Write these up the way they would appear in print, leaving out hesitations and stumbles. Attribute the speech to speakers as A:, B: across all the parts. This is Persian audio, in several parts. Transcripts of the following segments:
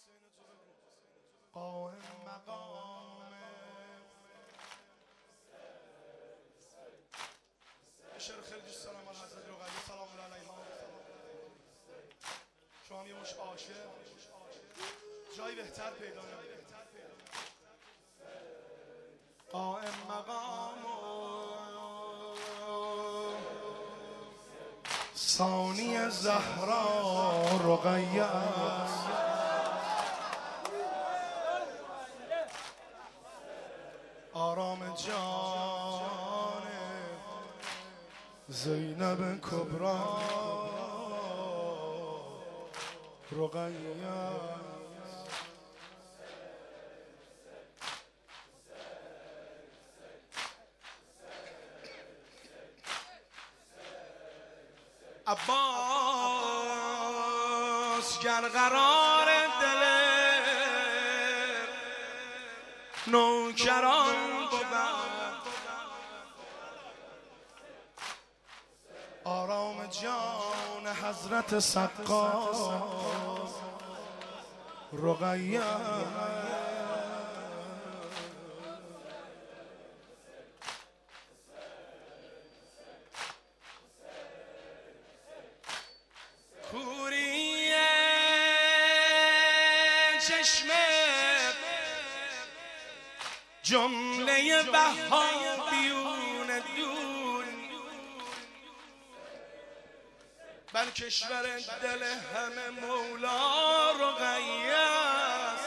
A: قائم مقام شعر خیلی دوست دارم از حضرت رقیه سلام الله علیها. شما هم یه مش عاشق جایی بهتر پیدا نمی‌کنید. قائم مقام ثانی زهرا رقیه آرام جان زینب کبرا رقیه عباس گر قرار دل نوکران بود آرام جان حضرت سقا رقیه کوری چشم جمله وهابیون دون بر کشور دل همه مولا رقیه است.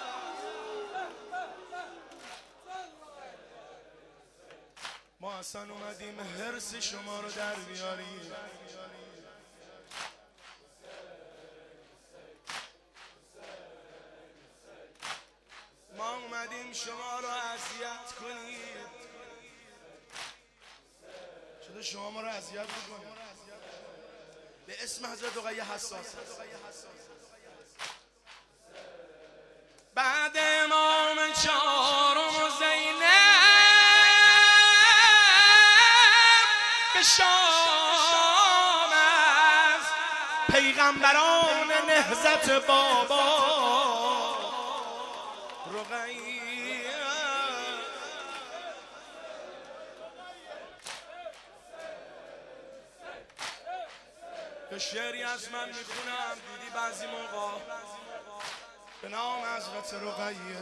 A: ما اصلا اومدیم حرص شما رو در بیاریم. ما اومدیم شما رو اذیت کنید. شده شما ما رو اذیت بکنید. به اسم حضرت رقیه حساس. بعد امام چهارم زینب به شام از پیغمبران نهضت بابا رقیه یه شعری از من میخونم دیدی بعضی موقع به نام حضرت رقیه.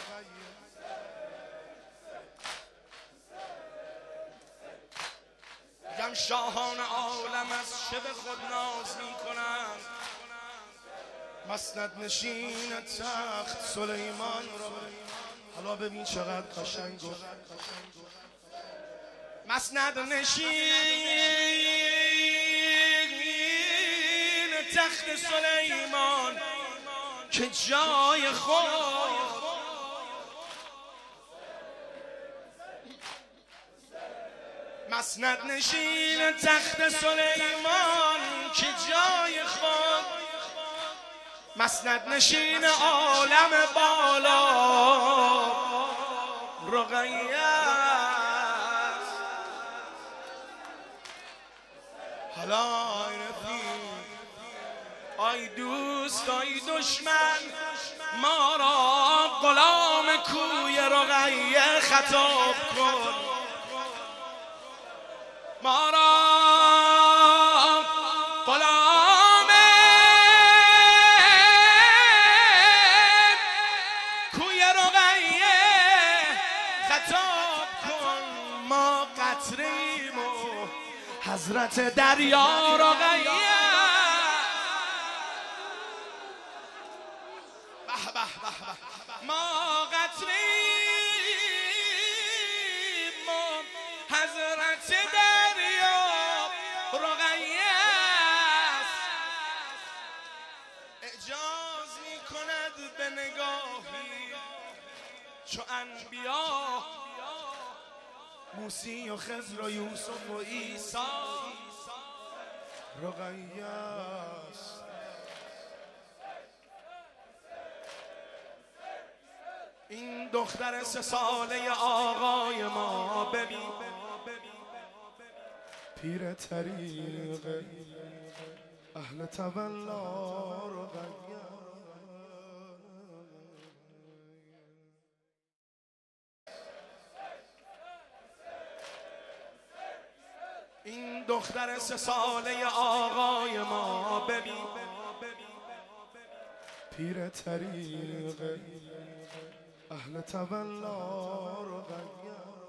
A: میگم شاهان عالم از شب خود ناز میکنند مسند نشین تخت سلیمان رو. حالا ببین چقدر قشنگ گفت. مسند نشین تخت سلیمان که جای خود مسند نشین تخت سلیمان که جای خود مسند نشین عالم بالا رقیه است. حالا ای رفیق آی دوست آی دشمن ما را غلام کوی رقیه خطاب کن. ما را غلام کوی رقیه خطاب کن. ما قطریم و حضرت دریا رقیه. ما قطریم و حضرت دریا رقیه است. اعجاز می کند به نگاهی چو انبیا موسی و خضر و یوسف و عیسی رقیه است. این دختر 3 ساله آقای ما ببین پیر طریق اهل تولا رقیه. دختر 3 ساله آقای ما، ببین پیر طریق اهل تولا رو